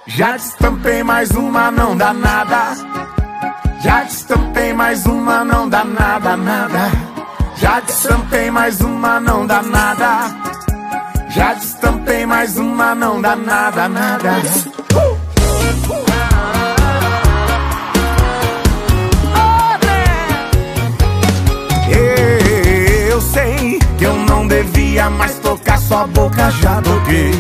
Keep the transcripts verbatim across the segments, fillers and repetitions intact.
Já destampei mais uma, não dá nada. Já destampei mais uma, não dá nada, nada. Já destampei mais uma, não dá nada. Já destampei mais uma, não dá nada, nada. uh! Eu sei que eu não devia mais tocar sua boca, já toquei.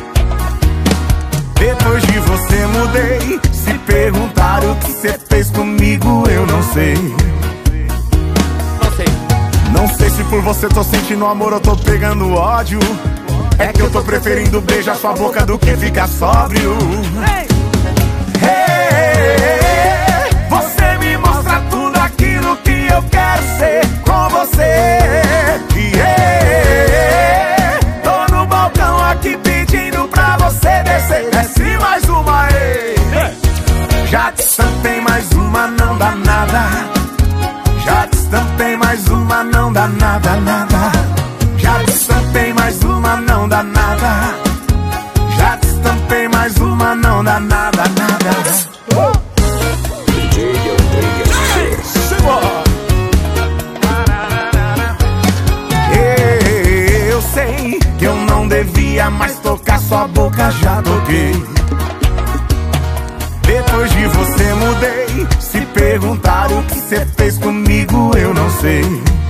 Depois de você mudei. Se perguntar o que você fez comigo, eu não sei. Não sei. Não sei se por você tô sentindo amor ou tô pegando ódio. É que eu tô preferindo beijar sua boca do que ficar sóbrio. Hey, você me mostra tudo aquilo que eu quero ser com você. Yeah, tô no balcão aqui pedindo pra você descer. Desce mais uma aí. Já destampei mais uma, não dá nada. Já destampei mais uma, não dá nada, nada. Já destampei mais uma, não dá nada. Já destampei mais uma, não dá nada, nada. uh! D J Rodrigues. Simbora! Eu sei que eu não devia mais tocar sua boca, já toquei. Depois de você mudei. Se perguntar o que você fez comigo, eu não sei.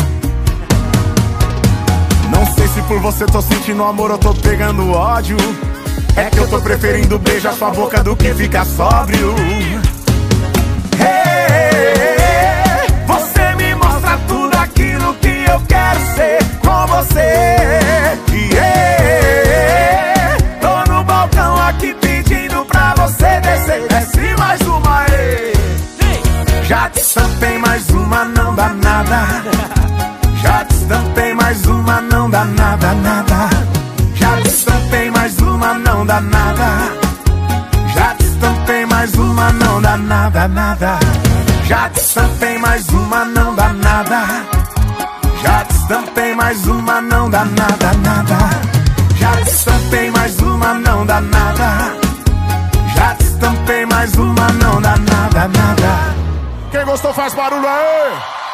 Não sei se por você tô sentindo amor ou tô pegando ódio. É que eu tô preferindo beijar sua boca do que ficar sóbrio. Hey, você me mostra tudo aquilo que eu quero ser com você. Yeah, tô no balcão aqui pedindo pra você descer. Desce mais uma aí. Já destampei mais uma, não dá nada. Já destampei mais uma, não dá nada, nada. Já destampei mais uma, não dá nada. Já destampei mais uma, não dá nada, nada. Já destampei mais uma, não dá nada. Já destampei mais uma, não dá nada, nada. Já destampei mais uma, não dá nada. Já destampei mais uma, não dá nada, nada. Quem gostou faz barulho aí.